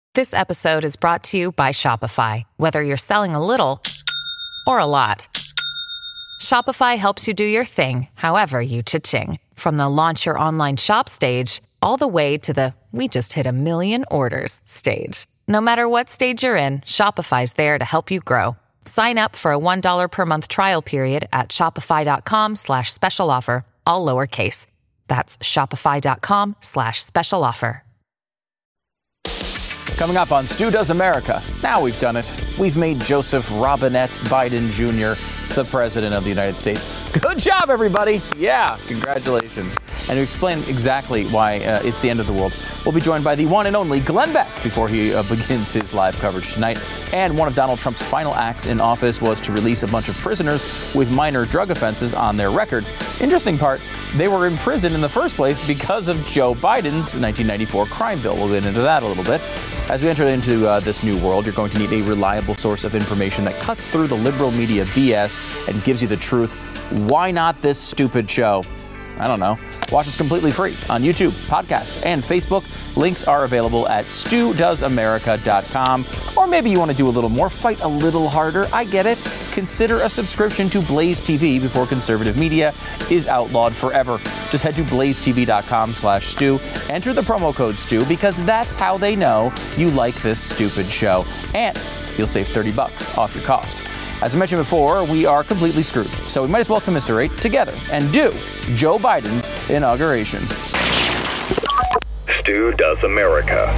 This episode is brought to you by Shopify. Whether you're selling a little or a lot, Shopify helps you do your thing, however you cha-ching. From the launch your online shop stage, all the way to the we just hit 1 million orders stage. No matter what stage you're in, Shopify's there to help you grow. Sign up for a $1 per month trial period at shopify.com/special offer, all lowercase. That's shopify.com/special offer. Coming up on Stu Does America. Now we've done it. We've made Joseph Robinette Biden Jr. the President of the United States. Good job, everybody. Yeah, congratulations. And to explain exactly why it's the end of the world, we'll be joined by the one and only Glenn Beck before he begins his live coverage tonight. And one of Donald Trump's final acts in office was to release a bunch of prisoners with minor drug offenses on their record. Interesting part, they were in prison in the first place because of Joe Biden's 1994 crime bill. We'll get into that a little bit. As we enter into this new world, you're going to need a reliable source of information that cuts through the liberal media BS and gives you the truth. Why not this stupid show? I don't know. Watch us completely free on YouTube, podcast, and Facebook. Links are available at StuDoesAmerica.com. Or maybe you want to do a little more, fight a little harder. I get it. Consider a subscription to Blaze TV before conservative media is outlawed forever. Just head to blazetv.com/Stu. Enter the promo code Stu because that's how they know you like this stupid show. And you'll save $30 off your cost. As I mentioned before, we are completely screwed, so we might as well commiserate together and do Joe Biden's inauguration. Stu Does America.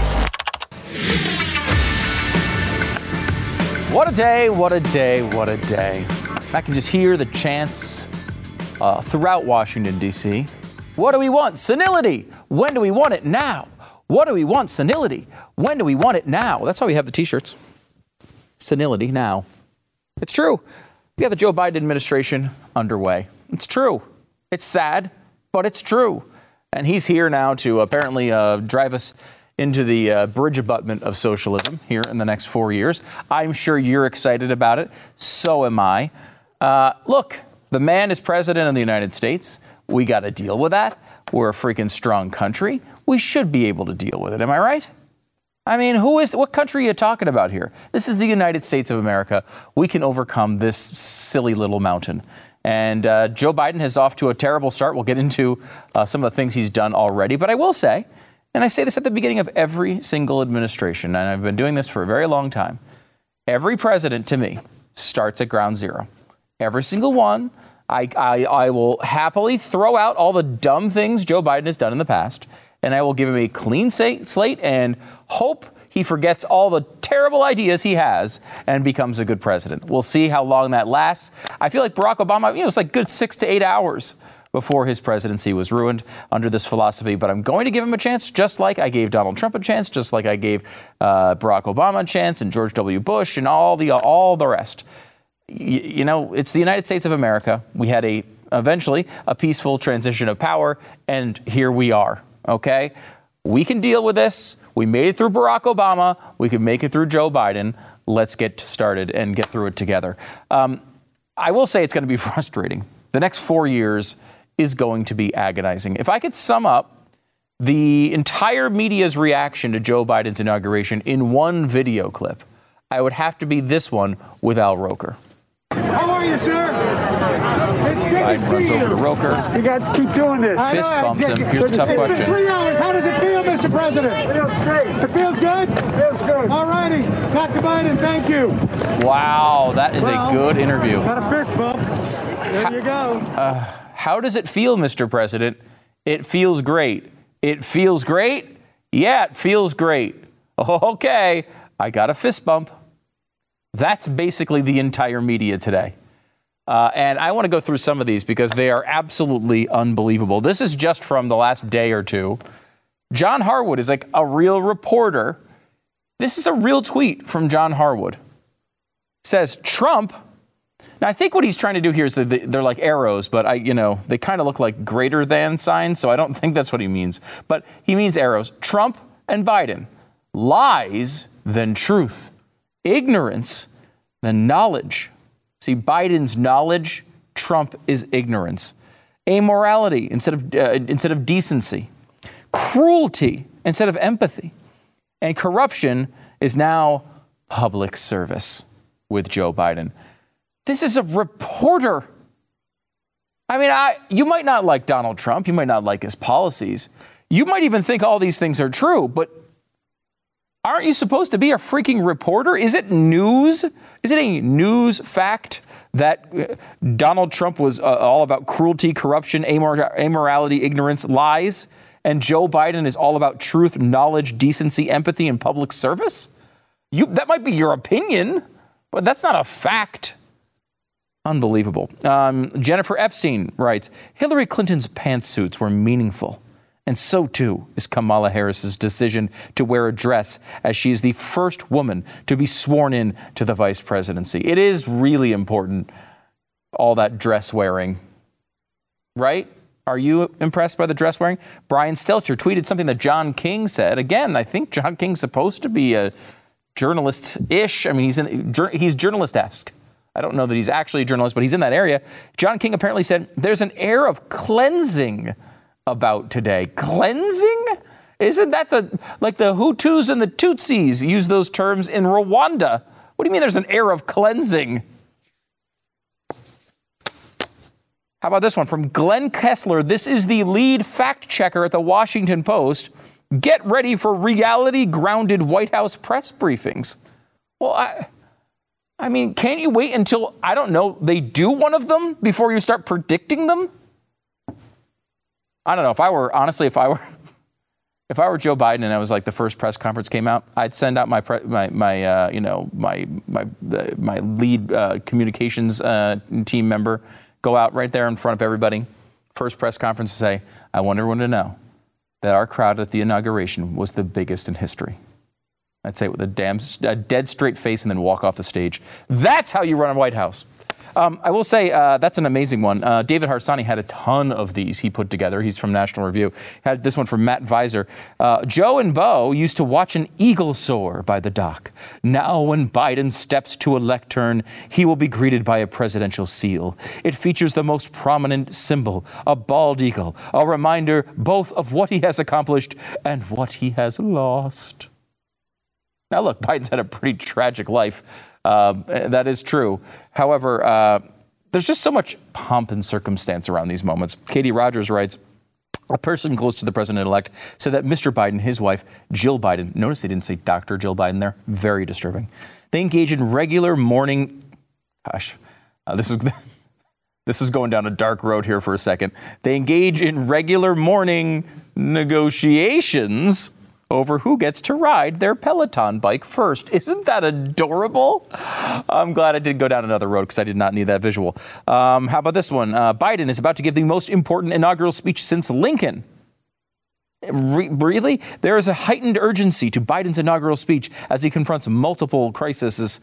What a day, what a day, what a day. I can just hear the chants throughout Washington, D.C. What do we want? Senility. When do we want it? Now. What do we want? Senility. When do we want it? Now. That's why we have the T-shirts. Senility now. It's true. We have the Joe Biden administration underway. It's true. It's sad, but it's true. And he's here now to apparently drive us into the bridge abutment of socialism here in the next 4 years. I'm sure you're excited about it. So am I. Look, the man is president of the United States. We got to deal with that. We're a freaking strong country. We should be able to deal with it. Am I right? I mean, what country are you talking about here? This is the United States of America. We can overcome this silly little mountain. And Joe Biden is off to a terrible start. We'll get into some of the things he's done already. But I will say, and I say this at the beginning of every single administration, and I've been doing this for a very long time, every president to me starts at ground zero. Every single one. I will happily throw out all the dumb things Joe Biden has done in the past, and I will give him a clean slate and hope he forgets all the terrible ideas he has and becomes a good president. We'll see how long that lasts. I feel like Barack Obama, it was like good 6 to 8 hours before his presidency was ruined under this philosophy. But I'm going to give him a chance, just like I gave Donald Trump a chance, just like I gave Barack Obama a chance and George W. Bush and all the rest. You know, it's the United States of America. We had eventually a peaceful transition of power, and here we are. Okay, we can deal with this. We made it through Barack Obama. We can make it through Joe Biden. Let's get started and get through it together. I will say it's going to be frustrating. The next 4 years is going to be agonizing. If I could sum up the entire media's reaction to Joe Biden's inauguration in one video clip, I would have to be this one with Al Roker. How are you, sir? It's good Biden to runs see over to you. Roker. You got to keep doing this. Fist bumps him. Here's the tough question. 3 hours. How does it feel, Mr. President? It feels great. It feels good? It feels good. All righty. Dr. Biden, thank you. Wow, that is a good interview. Got a fist bump. There you go. How does it feel, Mr. President? It feels great. It feels great? Yeah, it feels great. Okay, I got a fist bump. That's basically the entire media today. And I want to go through some of these because they are absolutely unbelievable. This is just from the last day or two. John Harwood is like a real reporter. This is a real tweet from John Harwood. Says Trump. Now, I think what he's trying to do here is that they're like arrows, but they kind of look like greater than signs. So I don't think that's what he means. But he means arrows. Trump and Biden. Lies than truth. Ignorance than knowledge. See, Biden's knowledge, Trump is ignorance. Amorality instead of decency. Cruelty instead of empathy. And corruption is now public service with Joe Biden. This is a reporter. I mean, you might not like Donald Trump. You might not like his policies. You might even think all these things are true, but aren't you supposed to be a freaking reporter? Is it news? Is it a news fact that Donald Trump was all about cruelty, corruption, immorality, ignorance, lies, and Joe Biden is all about truth, knowledge, decency, empathy, and public service? That might be your opinion, but that's not a fact. Unbelievable. Jennifer Epstein writes, Hillary Clinton's pantsuits were meaningful, and so too is Kamala Harris's decision to wear a dress, as she is the first woman to be sworn in to the vice presidency. It is really important, all that dress wearing, right? Are you impressed by the dress wearing? Brian Stelter tweeted something that John King said. Again, I think John King's supposed to be a journalist-ish. I mean, he's journalist-esque. I don't know that he's actually a journalist, but he's in that area. John King apparently said, there's an air of cleansing about today. Cleansing? Isn't that like the Hutus and the Tutsis use those terms in Rwanda? What do you mean there's an air of cleansing? How about this one from Glenn Kessler? This is the lead fact checker at the Washington Post. Get ready for reality-grounded White House press briefings. Well, I mean, can't you wait until, I don't know, they do one of them before you start predicting them? I don't know. If I were Joe Biden and I was like the first press conference came out, I'd send out my lead communications team member, go out right there in front of everybody, first press conference, to say, I want everyone to know that our crowd at the inauguration was the biggest in history. I'd say it with a dead straight face and then walk off the stage. That's how you run a White House. I will say that's an amazing one. David Harsanyi had a ton of these he put together. He's from National Review. Had this one from Matt Visor. Joe and Bo used to watch an eagle soar by the dock. Now when Biden steps to a lectern, he will be greeted by a presidential seal. It features the most prominent symbol, a bald eagle, a reminder both of what he has accomplished and what he has lost. Now, look, Biden's had a pretty tragic life. That is true. However, there's just so much pomp and circumstance around these moments. Katie Rogers writes, a person close to the president-elect said that Mr. Biden, his wife, Jill Biden, notice they didn't say Dr. Jill Biden there, very disturbing. They engage in regular morning, this is going down a dark road here for a second. They engage in regular morning negotiations over who gets to ride their Peloton bike first. Isn't that adorable? I'm glad I didn't go down another road because I did not need that visual. How about this one? Biden is about to give the most important inaugural speech since Lincoln. Really? There is a heightened urgency to Biden's inaugural speech as he confronts multiple crises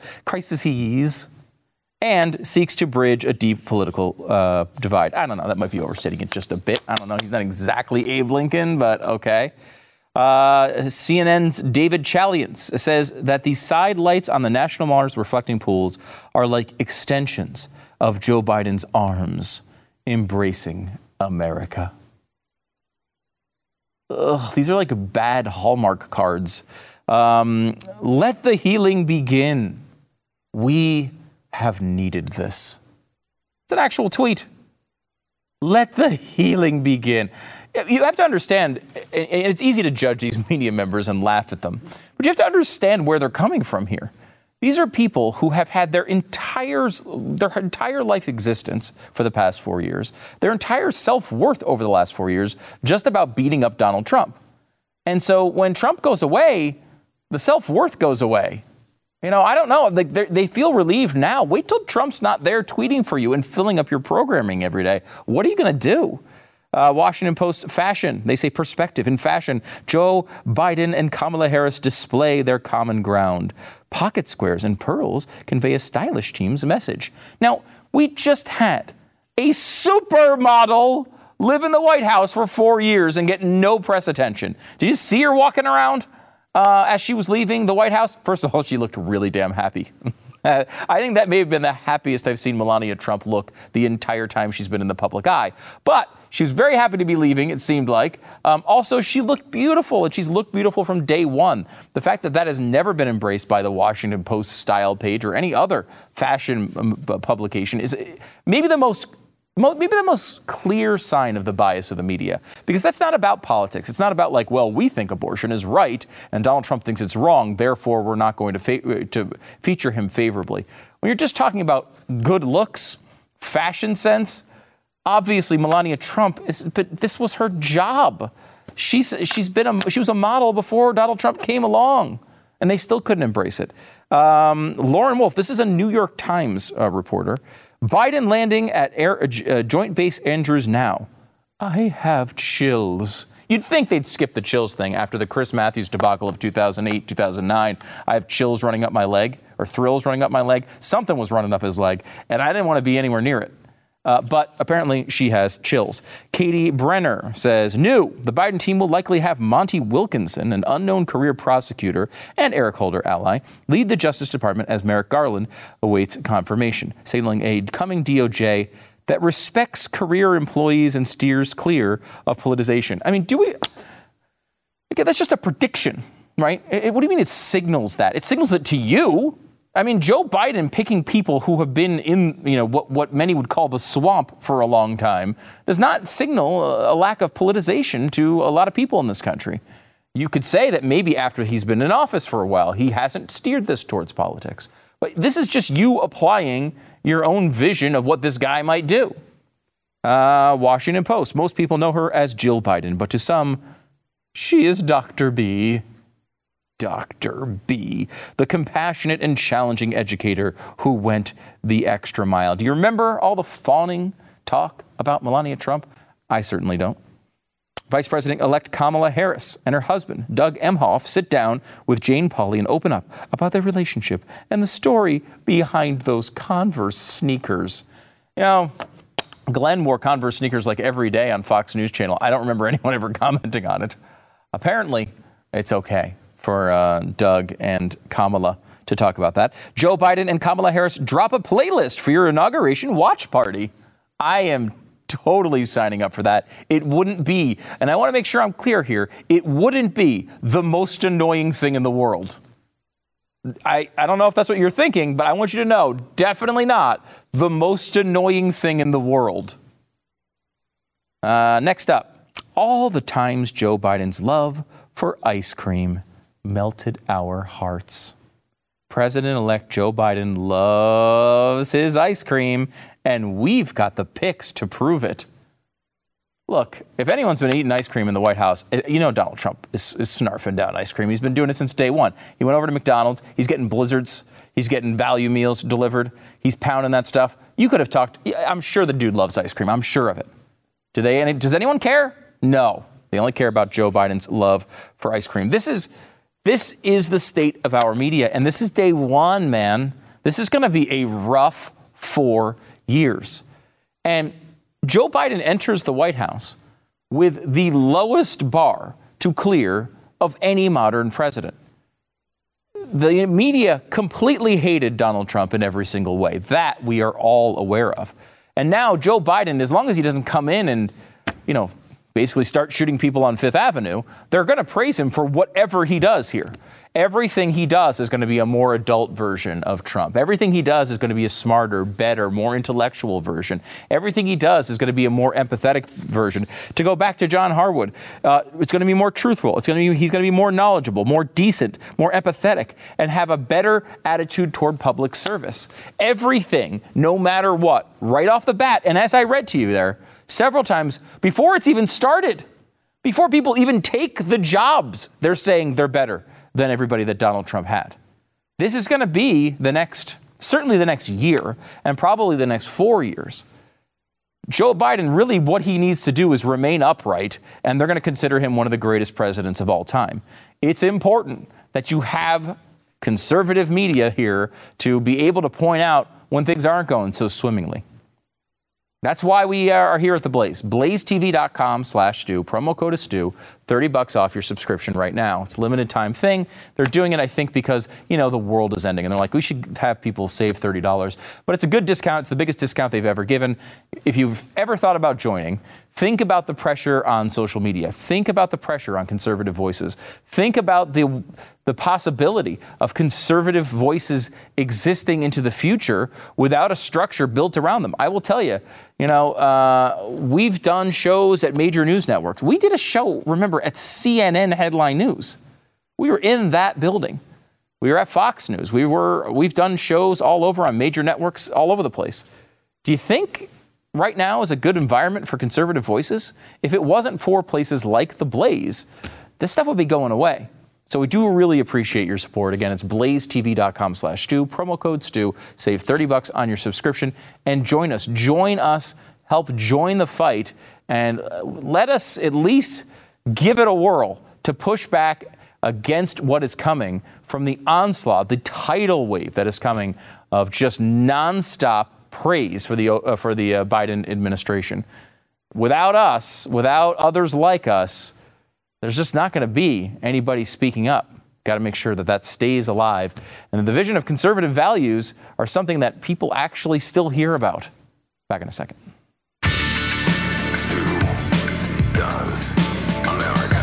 and seeks to bridge a deep political divide. I don't know. That might be overstating it just a bit. I don't know. He's not exactly Abe Lincoln, but okay. CNN's David Chaliance says that the side lights on the National Mars reflecting pools are like extensions of Joe Biden's arms embracing America. Ugh, these are like bad Hallmark cards. Let the healing begin. We have needed this. It's an actual tweet. Let the healing begin. You have to understand, and it's easy to judge these media members and laugh at them, but you have to understand where they're coming from here. These are people who have had their entire life existence for the past 4 years, their entire self-worth over the last 4 years, just about beating up Donald Trump. And so when Trump goes away, the self-worth goes away. You know, I don't know. They feel relieved now. Wait till Trump's not there tweeting for you and filling up your programming every day. What are you going to do? Washington Post fashion. They say perspective. In fashion, Joe Biden and Kamala Harris display their common ground. Pocket squares and pearls convey a stylish team's message. Now, we just had a supermodel live in the White House for 4 years and get no press attention. Did you see her walking around as she was leaving the White House? First of all, she looked really damn happy. I think that may have been the happiest I've seen Melania Trump look the entire time she's been in the public eye. But she was very happy to be leaving, it seemed like. Also, she looked beautiful, and she's looked beautiful from day one. The fact that that has never been embraced by the Washington Post style page or any other fashion publication is maybe the most clear sign of the bias of the media, because that's not about politics. It's not about like, well, we think abortion is right and Donald Trump thinks it's wrong, therefore we're not going to feature him favorably. When you're just talking about good looks, fashion sense, obviously Melania Trump but this was her job. She was a model before Donald Trump came along, and they still couldn't embrace it. Lauren Wolf, this is a New York Times reporter. Biden landing at Joint Base Andrews now. I have chills. You'd think they'd skip the chills thing after the Chris Matthews debacle of 2008, 2009. I have chills running up my leg, or thrills running up my leg. Something was running up his leg, and I didn't want to be anywhere near it. But apparently she has chills. Katie Brenner says, new, the Biden team will likely have Monty Wilkinson, an unknown career prosecutor and Eric Holder ally, lead the Justice Department as Merrick Garland awaits confirmation, signaling a coming DOJ that respects career employees and steers clear of politicization. I mean, that's just a prediction, right? What do you mean it signals that? It signals it to you. I mean, Joe Biden picking people who have been in, what many would call the swamp for a long time does not signal a lack of politicization to a lot of people in this country. You could say that maybe after he's been in office for a while, he hasn't steered this towards politics. But this is just you applying your own vision of what this guy might do. Washington Post. Most people know her as Jill Biden, but to some, she is Dr. B. Dr. B, the compassionate and challenging educator who went the extra mile. Do you remember all the fawning talk about Melania Trump? I certainly don't. Vice President-elect Kamala Harris and her husband, Doug Emhoff, sit down with Jane Pauley and open up about their relationship and the story behind those Converse sneakers. Glenn wore Converse sneakers like every day on Fox News Channel. I don't remember anyone ever commenting on it. Apparently, it's okay for Doug and Kamala to talk about that. Joe Biden and Kamala Harris drop a playlist for your inauguration watch party. I am totally signing up for that. It wouldn't be, and I want to make sure I'm clear here, it wouldn't be the most annoying thing in the world. I don't know if that's what you're thinking, but I want you to know, definitely not the most annoying thing in the world. Next up, all the times Joe Biden's love for ice cream melted our hearts. President-elect Joe Biden loves his ice cream, and we've got the pics to prove it. Look, if anyone's been eating ice cream in the White House, Donald Trump is snarfing down ice cream. He's been doing it since day one. He went over to McDonald's. He's getting Blizzards. He's getting value meals delivered. He's pounding that stuff. You could have talked. I'm sure the dude loves ice cream. I'm sure of it. Does anyone care? No. They only care about Joe Biden's love for ice cream. This is the state of our media, and this is day one, man. This is going to be a rough 4 years. And Joe Biden enters the White House with the lowest bar to clear of any modern president. The media completely hated Donald Trump in every single way. That we are all aware of. And now Joe Biden, as long as he doesn't come in and, basically start shooting people on Fifth Avenue, they're going to praise him for whatever he does here. Everything he does is going to be a more adult version of Trump. Everything he does is going to be a smarter, better, more intellectual version. Everything he does is going to be a more empathetic version. To go back to John Harwood, it's going to be more truthful. He's going to be more knowledgeable, more decent, more empathetic, and have a better attitude toward public service. Everything, no matter what, right off the bat. And as I read to you there, several times before it's even started, before people even take the jobs, they're saying they're better than everybody that Donald Trump had. This is going to be certainly the next year, and probably the next 4 years. Joe Biden, really what he needs to do is remain upright, and they're going to consider him one of the greatest presidents of all time. It's important that you have conservative media here to be able to point out when things aren't going so swimmingly. That's why we are here at The Blaze. BlazeTV.com/Stu. Promo code is Stu. $30 off your subscription right now. It's a limited time thing. They're doing it, I think, because, the world is ending. And they're like, we should have people save $30. But it's a good discount. It's the biggest discount they've ever given. If you've ever thought about joining, think about the pressure on social media. Think about the pressure on conservative voices. Think about the possibility of conservative voices existing into the future without a structure built around them. I will tell you, we've done shows at major news networks. We did a show, remember, at CNN Headline News. We were in that building. We were at Fox News. We've done shows all over on major networks all over the place. Do you think right now is a good environment for conservative voices? If it wasn't for places like The Blaze, this stuff would be going away. So we do really appreciate your support. Again, it's blazetv.com/Stu. Promo code Stu. Save $30 on your subscription and join us. Join us. Help join the fight. And let us at least give it a whirl to push back against what is coming from the onslaught, the tidal wave that is coming of just nonstop praise for the Biden administration. Without us, without others like us, there's just not going to be anybody speaking up. Got to make sure that stays alive. And the division of conservative values are something that people actually still hear about. Back in a second. Stu does America.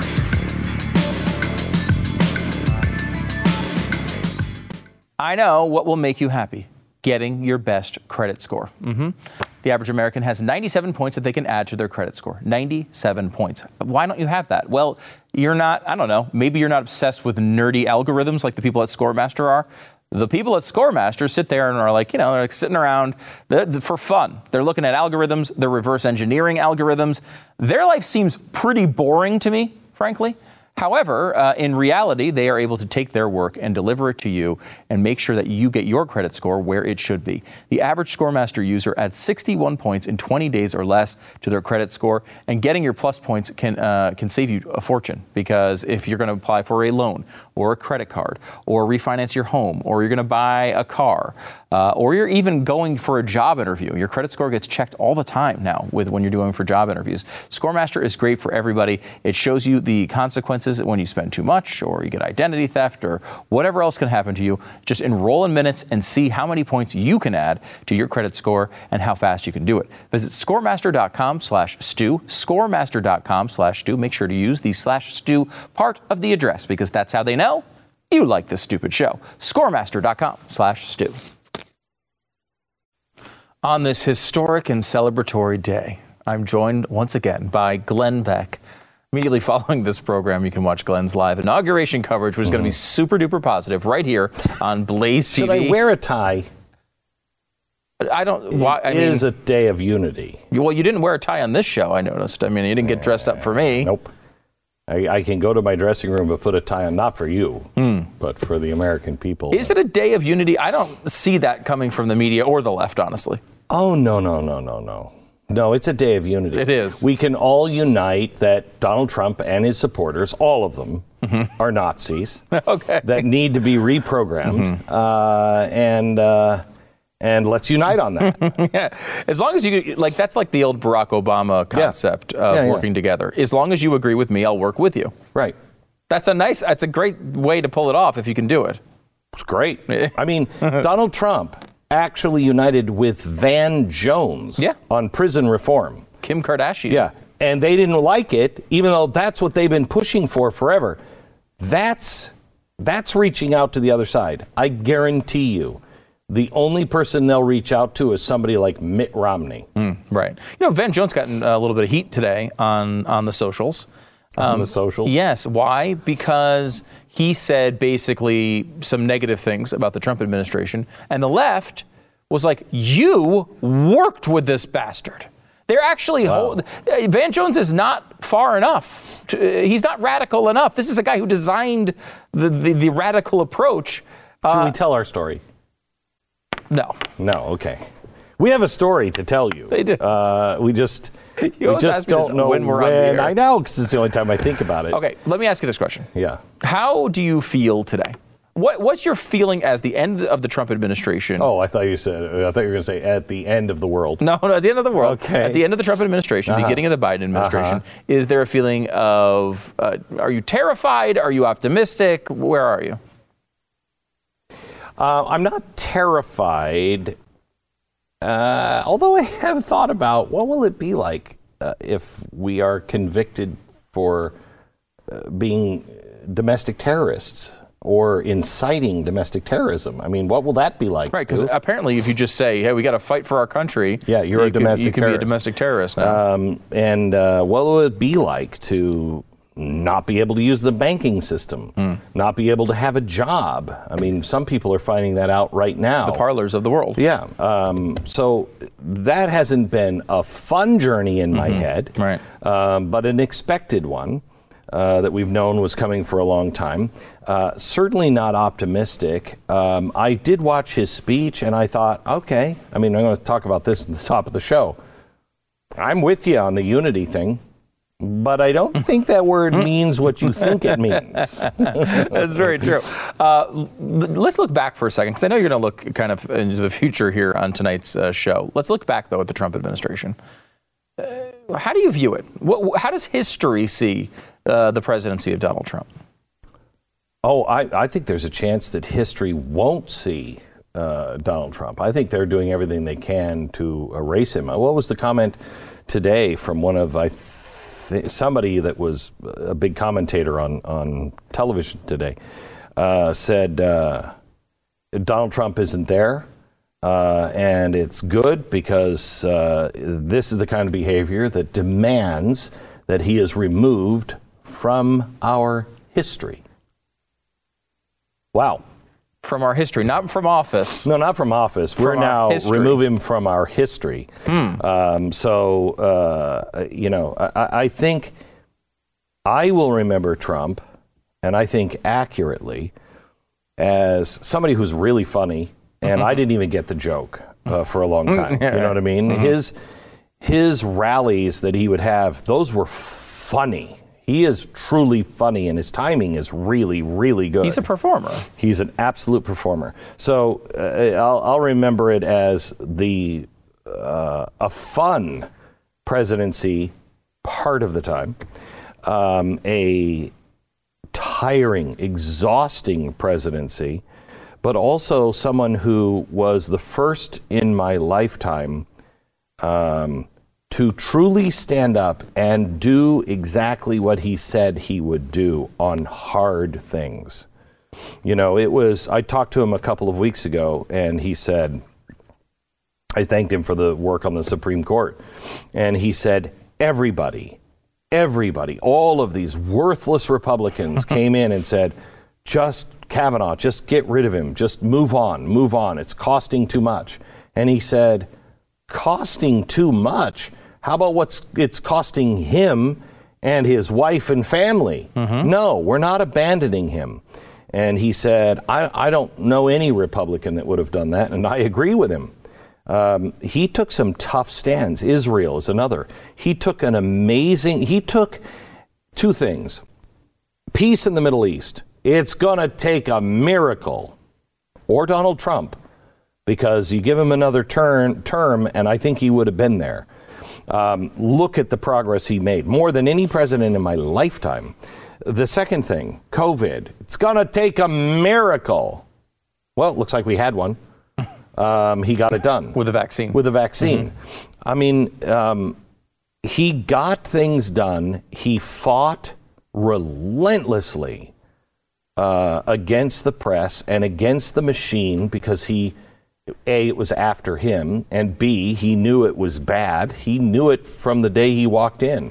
I know what will make you happy. Getting your best credit score. The average American has 97 points that they can add to their credit score. 97 points. Why don't you have that? Well, you're not, I don't know, maybe you're not obsessed with nerdy algorithms like the people at Scoremaster are. The people at Scoremaster sit there and are like, they're like sitting around for fun. They're looking at algorithms. They're reverse engineering algorithms. Their life seems pretty boring to me, frankly. However, in reality, they are able to take their work and deliver it to you and make sure that you get your credit score where it should be. The average Scoremaster user adds 61 points in 20 days or less to their credit score, and getting your plus points can save you a fortune, because if you're going to apply for a loan or a credit card or refinance your home, or you're going to buy a car, or you're even going for a job interview, your credit score gets checked all the time now when you're doing for job interviews. Scoremaster is great for everybody. It shows you the consequences when you spend too much, or you get identity theft, or whatever else can happen to you. Just enroll in minutes and see how many points you can add to your credit score and how fast you can do it. Visit scoremaster.com/Stu, scoremaster.com/Stu. Make sure to use the /Stu part of the address, because that's how they know you like this stupid show. Scoremaster.com/Stu. On this historic and celebratory day, I'm joined once again by Glenn Beck. Immediately following this program, you can watch Glenn's live inauguration coverage, which is going to be super duper positive right here on Blaze TV. Should I wear a tie? I don't. Why? It is a day of unity. Well, you didn't wear a tie on this show, I noticed. I mean, you didn't get dressed up for me. Nope. I can go to my dressing room and put a tie on, not for you, but for the American people. Is it a day of unity? I don't see that coming from the media or the left, honestly. Oh, no. No, it's a day of unity. It is. We can all unite that Donald Trump and his supporters, all of them, are Nazis. Okay. That need to be reprogrammed. And let's unite on that. Yeah. As long as you, that's like the old Barack Obama concept of working together. As long as you agree with me, I'll work with you. Right. That's a great way to pull it off if you can do it. It's great. I mean, Donald Trump actually united with Van Jones on prison reform. Kim Kardashian. Yeah. And they didn't like it, even though that's what they've been pushing for forever. That's reaching out to the other side. I guarantee you. The only person they'll reach out to is somebody like Mitt Romney. Right. Van Jones got in a little bit of heat today on the socials. On the socials? Yes. Why? Because he said basically some negative things about the Trump administration, and the left was like, you worked with this bastard. They're actually, Van Jones is not far enough. He's not radical enough. This is a guy who designed the radical approach. Should we tell our story? No. No, okay. We have a story to tell you. They do. We just don't know when we're on the air. I know, because it's the only time I think about it. Okay, let me ask you this question. Yeah. How do you feel today? What's your feeling as the end of the Trump administration? Oh, I thought you were going to say at the end of the world. No, at the end of the world. Okay. At the end of the Trump administration, beginning of the Biden administration, is there a feeling of, are you terrified? Are you optimistic? Where are you? I'm not terrified, although I have thought about what will it be like if we are convicted for being domestic terrorists or inciting domestic terrorism. I mean, what will that be like? Right, because apparently if you just say, hey, we got to fight for our country, you're a domestic terrorist. You can be a domestic terrorist now. And what will it be like to not be able to use the banking system, not be able to have a job? I mean, some people are finding that out right now. The parlors of the world. Yeah. So that hasn't been a fun journey in my head, right. But an expected one. That we've known was coming for a long time. Certainly not optimistic. I did watch his speech and I thought, okay, I mean, I'm going to talk about this at the top of the show. I'm with you on the unity thing, but I don't think that word means what you think it means. That's very true. Let's look back for a second, because I know you're going to look kind of into the future here on tonight's show. Let's look back, though, at the Trump administration. How do you view it? How does history see the presidency of Donald Trump? Oh, I think there's a chance that history won't see Donald Trump. I think they're doing everything they can to erase him. What was the comment today from one of, somebody that was a big commentator on television today, said Donald Trump isn't there. And it's good because this is the kind of behavior that demands that he is removed from our history. Wow. From our history, not from office. No, not from office. We're now remove him from our history. I think I will remember Trump, and I think accurately, as somebody who's really funny. And I didn't even get the joke for a long time. You know what I mean? His rallies that he would have, those were funny. He is truly funny, and his timing is really, really good. He's a performer. He's an absolute performer. So I'll remember it as a fun presidency part of the time, a tiring, exhausting presidency, but also someone who was the first in my lifetime to truly stand up and do exactly what he said he would do on hard things. You know, I talked to him a couple of weeks ago, and he said, I thanked him for the work on the Supreme Court, and he said, everybody, all of these worthless Republicans came in and said, just Kavanaugh, just get rid of him. Just move on. It's costing too much. And he said, costing too much? How about it's costing him and his wife and family? No, we're not abandoning him. And he said, I don't know any Republican that would have done that. And I agree with him. He took some tough stands. Israel is another. He took two things. Peace in the Middle East. It's going to take a miracle, or Donald Trump, because you give him another term, and I think he would have been there. Look at the progress he made, more than any president in my lifetime. The second thing, COVID. It's going to take a miracle. Well, it looks like we had one. He got it done. With a vaccine. I mean, he got things done. He fought relentlessly against the press and against the machine, because A, it was after him, and B, he knew it was bad. He knew it from the day he walked in.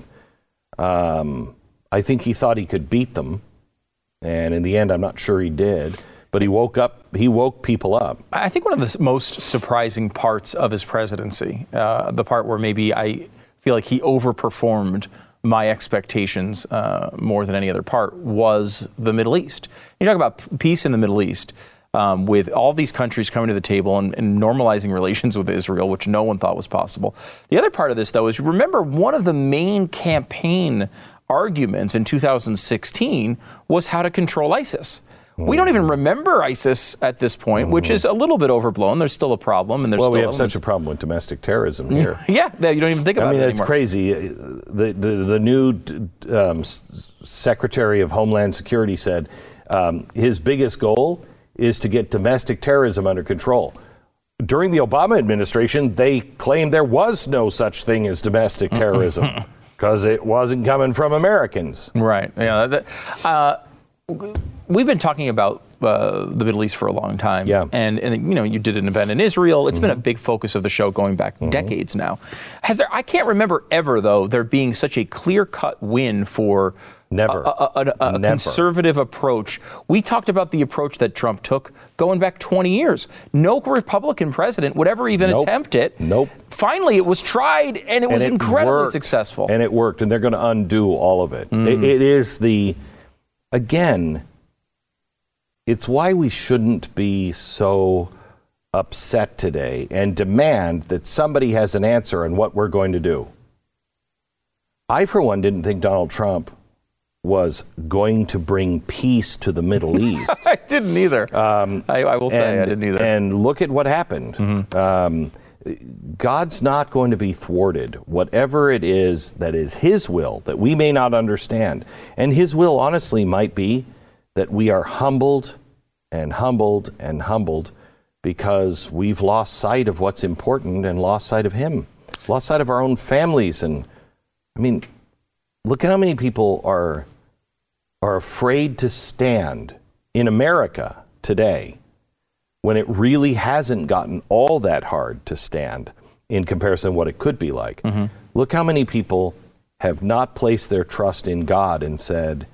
I think he thought he could beat them, and in the end, I'm not sure he did. But he woke people up. I think one of the most surprising parts of his presidency, the part where maybe I feel like he overperformed my expectations more than any other part, was the Middle East. You talk about peace in the Middle East, with all these countries coming to the table and normalizing relations with Israel, which no one thought was possible. The other part of this, though, is remember one of the main campaign arguments in 2016 was how to control ISIS. We don't even remember ISIS at this point, which is a little bit overblown. There's still a problem. And there's Well, still we have such a problem with domestic terrorism here. Yeah, you don't even think about it anymore. It's crazy. The new Secretary of Homeland Security said his biggest goal is to get domestic terrorism under control. During the Obama administration, they claimed there was no such thing as domestic terrorism because it wasn't coming from Americans. Right. Yeah. We've been talking about the Middle East for a long time. Yeah. And you did an event in Israel. It's been a big focus of the show going back decades now. I can't remember ever, though, there being such a clear-cut win for Never. a conservative approach. We talked about the approach that Trump took going back 20 years. No Republican president would ever even attempt it. Nope. Finally, it was tried, and it was incredibly successful. And it worked, and they're going to undo all of it. It is again, it's why we shouldn't be so upset today and demand that somebody has an answer on what we're going to do. I, for one, didn't think Donald Trump was going to bring peace to the Middle East. I didn't either. I will say I didn't either. And look at what happened. God's not going to be thwarted. Whatever it is that is his will that we may not understand. And his will, honestly, might be that we are humbled and humbled and humbled because we've lost sight of what's important and lost sight of him. Lost sight of our own families. And, I mean, look at how many people are afraid to stand in America today when it really hasn't gotten all that hard to stand in comparison to what it could be like. Look how many people have not placed their trust in God and said,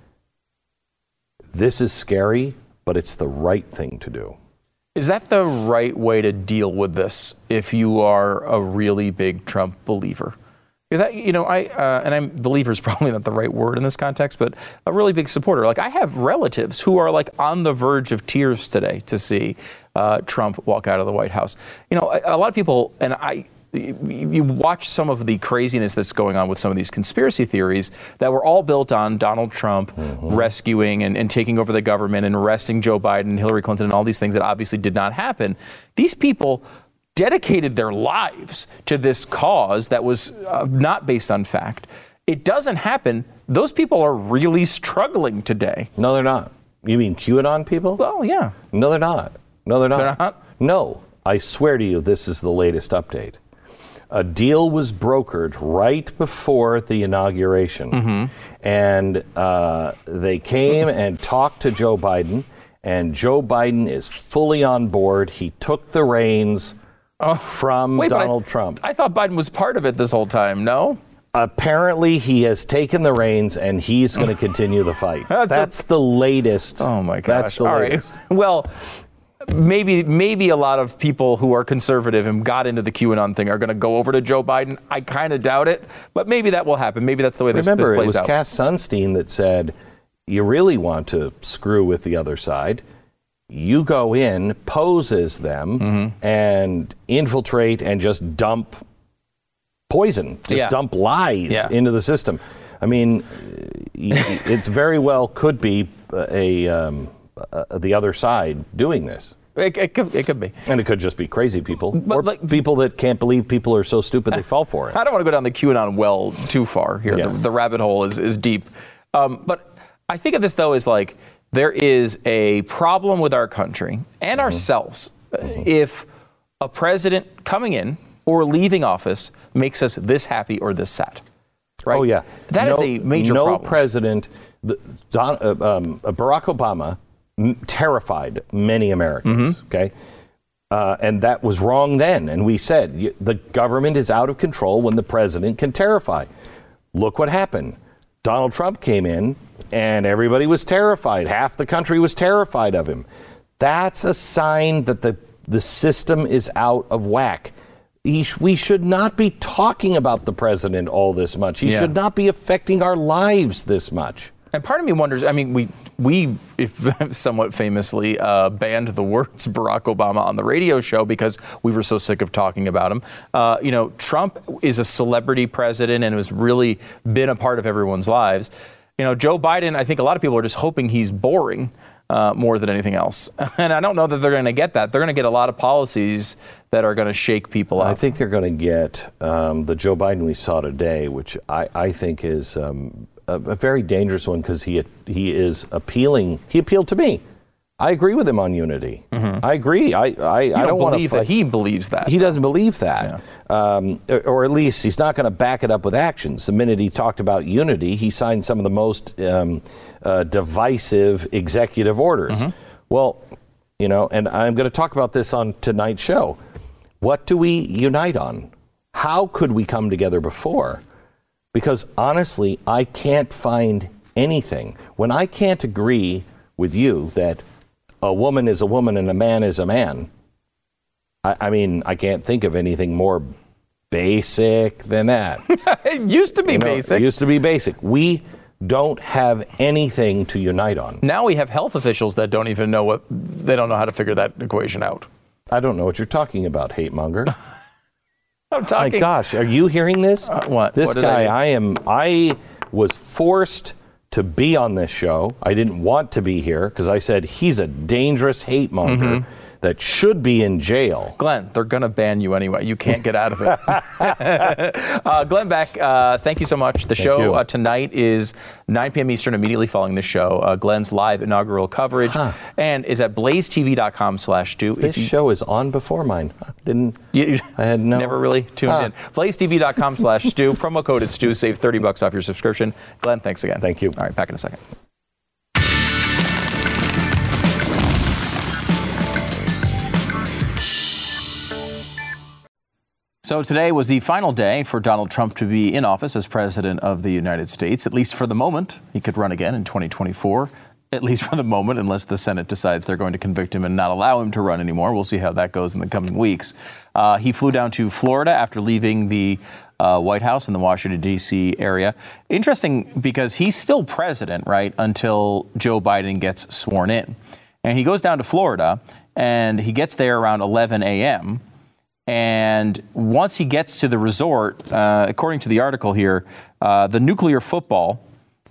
this is scary, but it's the right thing to do. Is that the right way to deal with this if you are a really big Trump believer? Because I'm believer is probably not the right word in this context, but a really big supporter. Like I have relatives who are like on the verge of tears today to see Trump walk out of the White House. A lot of people, and you watch some of the craziness that's going on with some of these conspiracy theories that were all built on Donald Trump rescuing and taking over the government and arresting Joe Biden, Hillary Clinton, and all these things that obviously did not happen. These people dedicated their lives to this cause that was not based on fact. It doesn't happen. Those people are really struggling today. No, they're not. You mean QAnon people? Well, yeah. No, they're not. No, they're not. They're not? No. I swear to you, this is the latest update. A deal was brokered right before the inauguration. And they came and talked to Joe Biden, and Joe Biden is fully on board. He took the reins from Donald Trump. I thought Biden was part of it this whole time, no? Apparently, he has taken the reins, and he's going to continue the fight. That's the latest. Oh, my gosh. That's the latest. Right. Well, maybe a lot of people who are conservative and got into the QAnon thing are going to go over to Joe Biden. I kind of doubt it, but maybe that will happen. Maybe that's the way this plays out. Remember, it was Cass Sunstein that said, you really want to screw with the other side. You go in, pose as them, and infiltrate and just dump poison, dump lies into the system. I mean, it's very well could be the other side doing this. It could be. And it could just be crazy people, people that can't believe people are so stupid they fall for it. I don't want to go down the QAnon well too far here. Yeah. The rabbit hole is deep. But I think of this, though, as like there is a problem with our country and ourselves if a president coming in or leaving office makes us this happy or this sad. Right? Oh, yeah. That is a major problem. No president, Barack Obama terrified many Americans, okay? And that was wrong then. And we said the government is out of control when the president can terrify. Look what happened. Donald Trump came in and everybody was terrified. Half the country was terrified of him. That's a sign that the system is out of whack. We should not be talking about the president all this much. He should not be affecting our lives this much. And part of me wonders, I mean, we somewhat famously banned the words Barack Obama on the radio show because we were so sick of talking about him. Trump is a celebrity president and has really been a part of everyone's lives. Joe Biden, I think a lot of people are just hoping he's boring. more than anything else. And I don't know that they're going to get that. They're going to get a lot of policies that are going to shake people up. I think they're going to get the Joe Biden we saw today, which I think is a very dangerous one because he is appealing. He appealed to me. I agree with him on unity. Mm-hmm. I agree. I don't want to believe that he believes that. He doesn't believe that. Yeah. Or at least he's not going to back it up with actions. The minute he talked about unity, he signed some of the most divisive executive orders. Mm-hmm. Well, and I'm going to talk about this on tonight's show. What do we unite on? How could we come together before? Because honestly, I can't find anything. When I can't agree with you that a woman is a woman and a man is a man, I mean, I can't think of anything more basic than that. It used to be basic. It used to be basic. We don't have anything to unite on. Now we have health officials that don't even know they don't know how to figure that equation out. I don't know what you're talking about, hate monger. I'm talking. My gosh, are you hearing this? What? This guy, I was forced to be on this show. I didn't want to be here because I said he's a dangerous hate monger that should be in jail. Glenn, they're going to ban you anyway. You can't get out of it. Glenn Beck, thank you so much. The show tonight is 9 p.m. Eastern, immediately following the show. Glenn's live inaugural coverage and is at blazetv.com/Stu. This show is on before mine. I had never really tuned in. blazetv.com/Stu. Promo code is Stu. Save $30 off your subscription. Glenn, thanks again. Thank you. All right, back in a second. So today was the final day for Donald Trump to be in office as president of the United States, at least for the moment. He could run again in 2024, at least for the moment, unless the Senate decides they're going to convict him and not allow him to run anymore. We'll see how that goes in the coming weeks. He flew down to Florida after leaving the White House in the Washington, D.C. area. Interesting because he's still president, right, until Joe Biden gets sworn in. And he goes down to Florida, and he gets there around 11 a.m., and once he gets to the resort, according to the article here, the nuclear football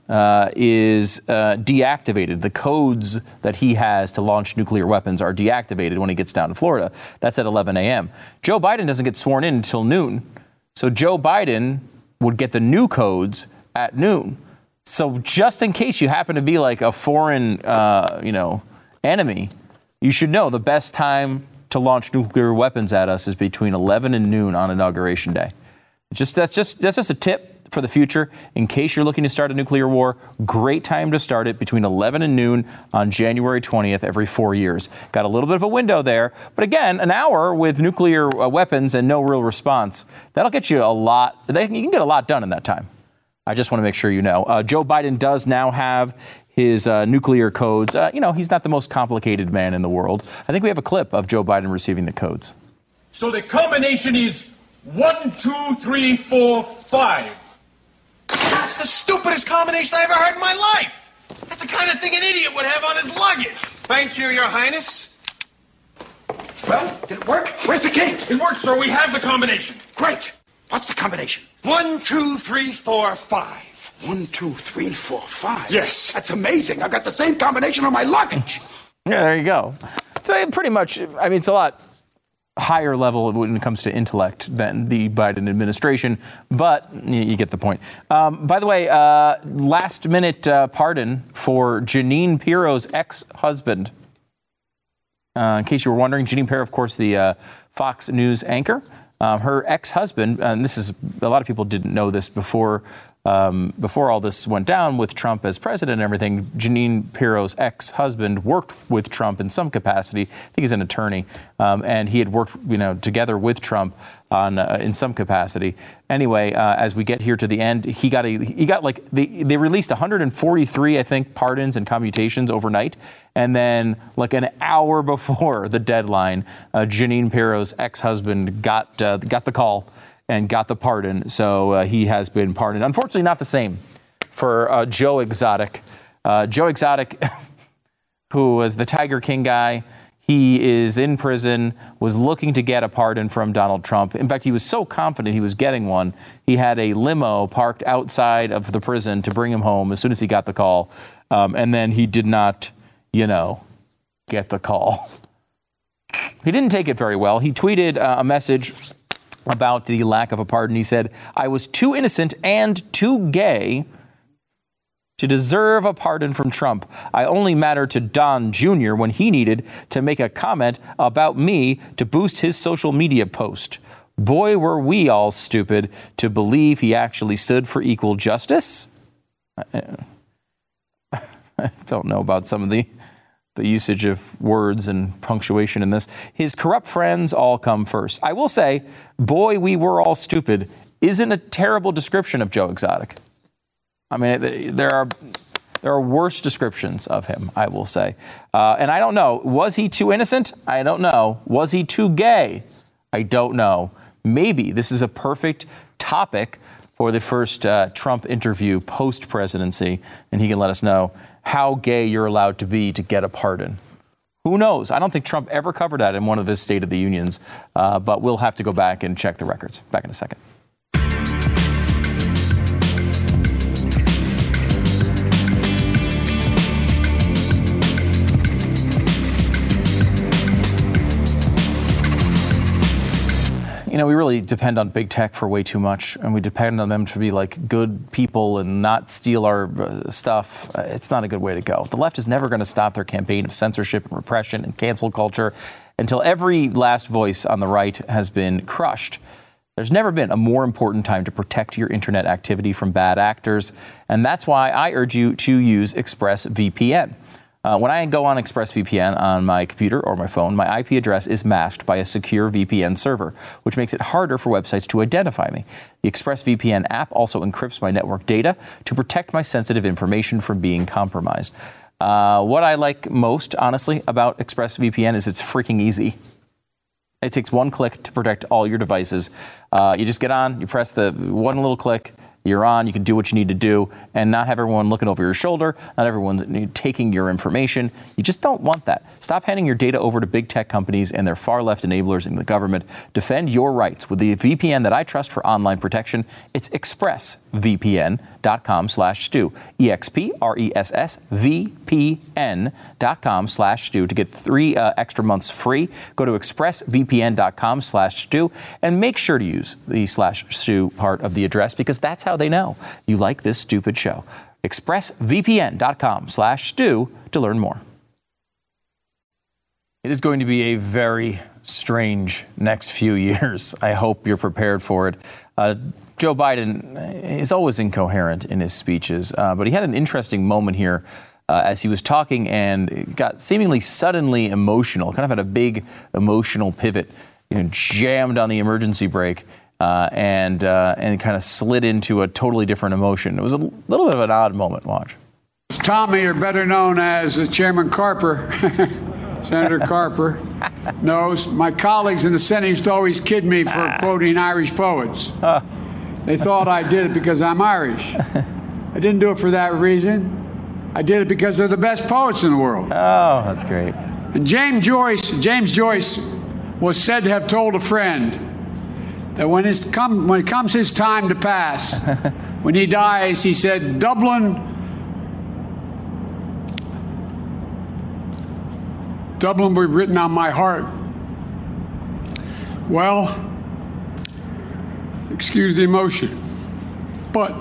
is deactivated. The codes that he has to launch nuclear weapons are deactivated when he gets down to Florida. That's at 11 a.m. Joe Biden doesn't get sworn in until noon. So Joe Biden would get the new codes at noon. So just in case you happen to be like a foreign, enemy, you should know the best time to launch nuclear weapons at us is between 11 and noon on Inauguration Day. That's just a tip for the future. In case you're looking to start a nuclear war, great time to start it between 11 and noon on January 20th every 4 years. Got a little bit of a window there, but again, an hour with nuclear weapons and no real response, that'll get you a lot. You can get a lot done in that time. I just want to make sure you know. Joe Biden does now have his nuclear codes. He's not the most complicated man in the world. I think we have a clip of Joe Biden receiving the codes. So the combination is 1, 2, 3, 4, 5. That's the stupidest combination I ever heard in my life. That's the kind of thing an idiot would have on his luggage. Thank you, Your Highness. Well, did it work? Where's the key? It worked, sir. We have the combination. Great. What's the combination? 1, 2, 3, 4, 5. 1, 2, 3, 4, 5. Yes. That's amazing. I've got the same combination on my luggage. Yeah, there you go. So pretty much, it's a lot higher level when it comes to intellect than the Biden administration, but you get the point. By the way, last minute pardon for Jeanine Pirro's ex-husband. In case you were wondering, Jeanine Pirro, of course, the Fox News anchor. Her ex-husband, and a lot of people didn't know this before all this went down with Trump as president and everything. Jeanine Pirro's ex-husband worked with Trump in some capacity. I think he's an attorney, and he had worked, together with Trump on in some capacity. Anyway, as we get here to the end, they released 143, I think, pardons and commutations overnight, and then like an hour before the deadline, Jeanine Pirro's ex-husband got the call and got the pardon, so he has been pardoned. Unfortunately, not the same for Joe Exotic. Joe Exotic, who was the Tiger King guy, he is in prison, was looking to get a pardon from Donald Trump. In fact, he was so confident he was getting one, he had a limo parked outside of the prison to bring him home as soon as he got the call, and then he did not get the call. He didn't take it very well. He tweeted a message about the lack of a pardon. He said, "I was too innocent and too gay to deserve a pardon from Trump. I only mattered to Don Jr. when he needed to make a comment about me to boost his social media post. Boy, were we all stupid to believe he actually stood for equal justice." I don't know about some of the usage of words and punctuation in this. "His corrupt friends all come first." I will say, "boy, we were all stupid" isn't a terrible description of Joe Exotic. I mean, there are worse descriptions of him, I will say. And I don't know. Was he too innocent? I don't know. Was he too gay? I don't know. Maybe this is a perfect topic for the first Trump interview post-presidency, and he can let us know how gay you're allowed to be to get a pardon. Who knows? I don't think Trump ever covered that in one of his State of the Unions, but we'll have to go back and check the records. Back in a second. We really depend on big tech for way too much, and we depend on them to be like good people and not steal our stuff. It's not a good way to go. The left is never going to stop their campaign of censorship and repression and cancel culture until every last voice on the right has been crushed. There's never been a more important time to protect your internet activity from bad actors, and that's why I urge you to use ExpressVPN. When I go on ExpressVPN on my computer or my phone, my IP address is masked by a secure VPN server, which makes it harder for websites to identify me. The ExpressVPN app also encrypts my network data to protect my sensitive information from being compromised. What I like most, honestly, about ExpressVPN is it's freaking easy. It takes one click to protect all your devices. You just get on, you press the one little click, you're on, you can do what you need to do and not have everyone looking over your shoulder, not everyone taking your information. You just don't want that. Stop handing your data over to big tech companies and their far left enablers in the government. Defend your rights with the VPN that I trust for online protection. It's expressvpn.com/Stu. EXPRESSVPN.com/Stu to get 3 extra months free. Go to expressvpn.com/Stu and make sure to use the /Stu part of the address because that's how they know you like this stupid show. expressvpn.com/Stu to learn more. It is going to be a very strange next few years. I hope you're prepared for it. Joe Biden is always incoherent in his speeches, but he had an interesting moment here as he was talking and got seemingly suddenly emotional, kind of had a big emotional pivot, jammed on the emergency brake. And kind of slid into a totally different emotion. It was a little bit of an odd moment. Watch. Tommy, or better known as Chairman Carper, Senator Carper, knows my colleagues in the Senate used to always kid me for quoting Irish poets. They thought I did it because I'm Irish. I didn't do it for that reason. I did it because they're the best poets in the world. Oh, that's great. And James Joyce was said to have told a friend that when it comes his time to pass, when he dies, he said, Dublin will be written on my heart. Well, excuse the emotion, but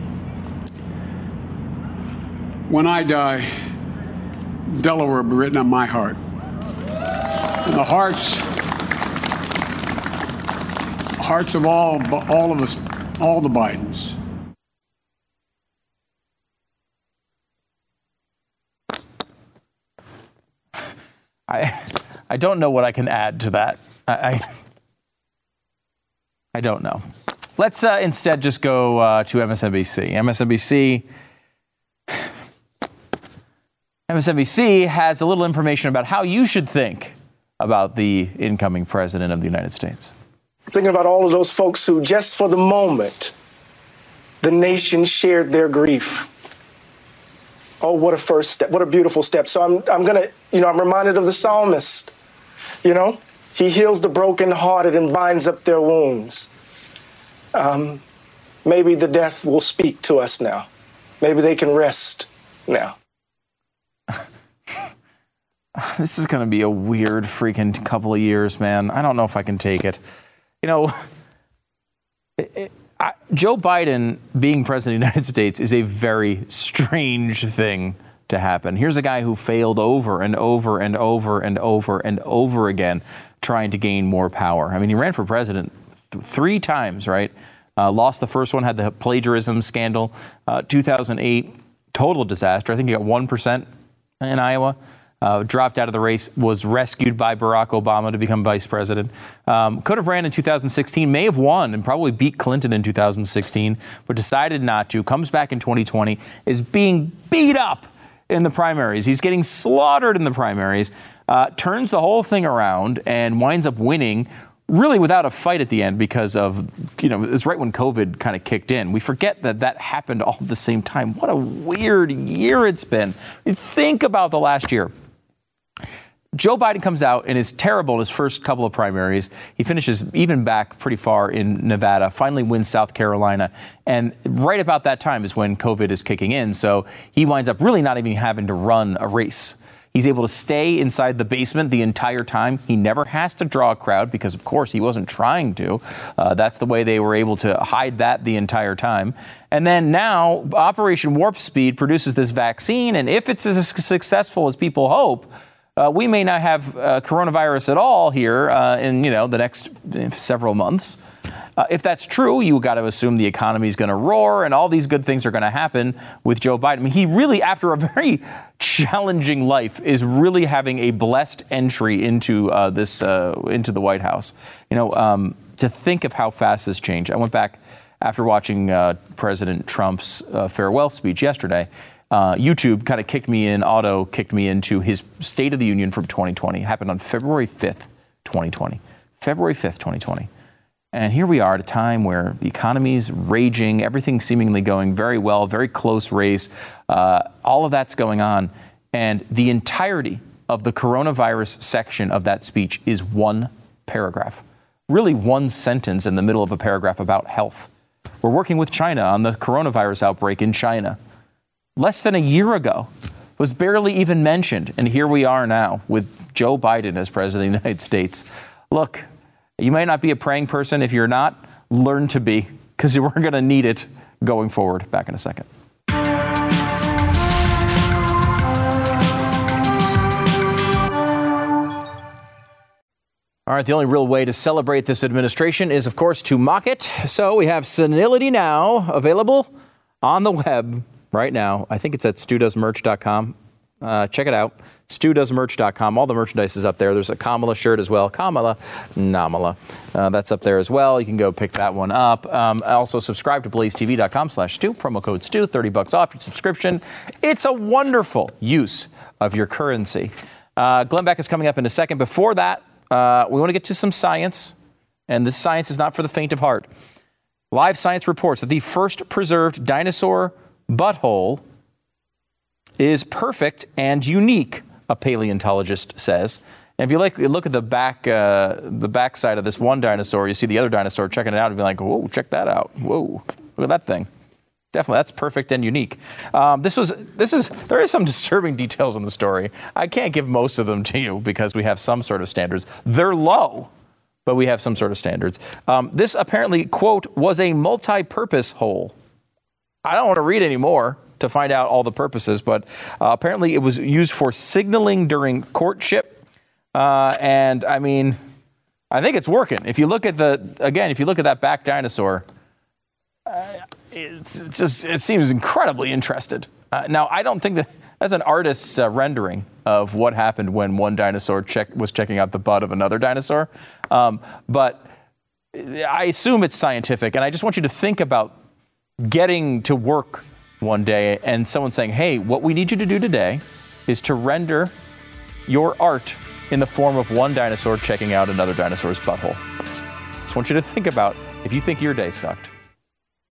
when I die, Delaware will be written on my heart. And the hearts of all of us, all the Bidens. I don't know what I can add to that. I don't know. Let's instead just go to MSNBC. MSNBC has a little information about how you should think about the incoming president of the United States. Thinking about all of those folks who, just for the moment, the nation shared their grief. Oh, what a first step. What a beautiful step. So I'm reminded of the psalmist. He heals the brokenhearted and binds up their wounds. Maybe the death will speak to us now. Maybe they can rest now. This is going to be a weird freaking couple of years, man. I don't know if I can take it. You know, Joe Biden being president of the United States is a very strange thing to happen. Here's a guy who failed over and over and over and over and over again trying to gain more power. I mean, he ran for president 3 times, right? Lost the first one, had the plagiarism scandal. 2008, total disaster. I think he got 1% in Iowa. Dropped out of the race, was rescued by Barack Obama to become vice president. Could have ran in 2016, may have won and probably beat Clinton in 2016, but decided not to. Comes back in 2020, is being beat up in the primaries. He's getting slaughtered in the primaries, turns the whole thing around and winds up winning really without a fight at the end because of, it's right when COVID kind of kicked in. We forget that happened all at the same time. What a weird year it's been. Think about the last year. Joe Biden comes out and is terrible in his first couple of primaries. He finishes even back pretty far in Nevada, finally wins South Carolina. And right about that time is when COVID is kicking in. So he winds up really not even having to run a race. He's able to stay inside the basement the entire time. He never has to draw a crowd because, of course, he wasn't trying to. That's the way they were able to hide that the entire time. And then now Operation Warp Speed produces this vaccine. And if it's as successful as people hope, we may not have coronavirus at all here in, the next several months. If that's true, you got to assume the economy is going to roar and all these good things are going to happen with Joe Biden. I mean, he really, after a very challenging life, is really having a blessed entry into into the White House. To think of how fast this changed. I went back after watching President Trump's farewell speech yesterday. YouTube kind of kicked me into his State of the Union from 2020. It happened on February 5th, 2020. February 5th, 2020. And here we are at a time where the economy's raging, everything's seemingly going very well, very close race. All of that's going on. And the entirety of the coronavirus section of that speech is one paragraph, really one sentence in the middle of a paragraph about health. We're working with China on the coronavirus outbreak in China. Less than a year ago, was barely even mentioned. And here we are now with Joe Biden as president of the United States. Look, you might not be a praying person. If you're not, learn to be, because we're going to need it going forward. Back in a second. All right, the only real way to celebrate this administration is, of course, to mock it. So we have Senility Now available on the web right now. I think it's at StuDoesMerch.com. Check it out. StuDoesMerch.com. All the merchandise is up there. There's a Kamala shirt as well. Kamala, Namala. That's up there as well. You can go pick that one up. Also subscribe to BlazeTV.com/Stu. Promo code Stu, $30 off your subscription. It's a wonderful use of your currency. Glenn Beck is coming up in a second. Before that, we want to get to some science. And this science is not for the faint of heart. Live Science reports that the first preserved dinosaur butthole is perfect and unique, a paleontologist says. And if you look at the back side of this one dinosaur, you see the other dinosaur checking it out and be like, whoa, check that out. Whoa, look at that thing. Definitely, that's perfect and unique. There is some disturbing details in the story. I can't give most of them to you because we have some sort of standards. They're low, but we have some sort of standards. This apparently, quote, was a multi-purpose hole. I don't want to read any more to find out all the purposes, but apparently it was used for signaling during courtship. And I mean, I think it's working. If you look at that back dinosaur, it seems incredibly interested. Now, I don't think that's an artist's rendering of what happened when one dinosaur was checking out the butt of another dinosaur. But I assume it's scientific. And I just want you to think about getting to work one day and someone saying, hey, what we need you to do today is to render your art in the form of one dinosaur checking out another dinosaur's butthole. Just want you to think about if you think your day sucked.